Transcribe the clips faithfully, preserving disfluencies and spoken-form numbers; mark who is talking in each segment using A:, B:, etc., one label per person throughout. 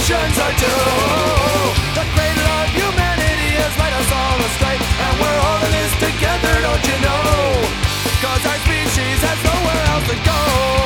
A: oceans are too. The cradle of humanity has led us all astray, and we're all in this together, don't you know? Cause our species has nowhere else to go.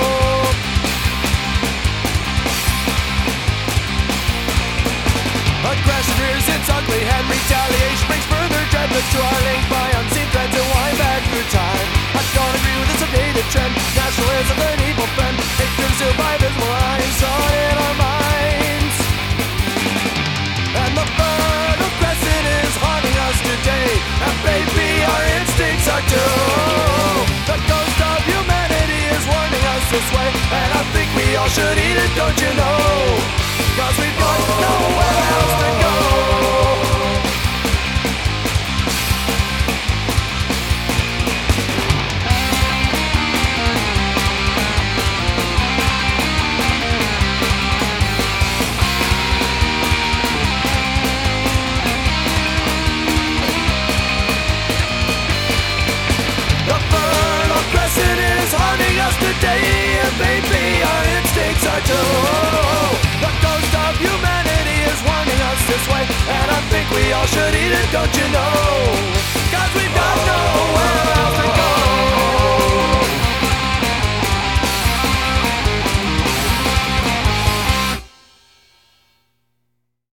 A: Aggression rears its ugly head, retaliation brings further dreadness to our link by unseen threads and wind back through time. I don't agree with this updated trend. Nationalism an evil friend, it consumed by visible lines on in our minds. And the fertile crescent is haunting us today, and baby our instincts are too. The ghost of humanity is warning us this way, and I think we all should eat it, don't you know? Cause we've got nowhere else to go. The fertile crescent is haunting us today, and baby our instincts are too. The ghost of humanity is warning us this way, and I think we all should eat it, don't you know? Cause we've got nowhere else to go.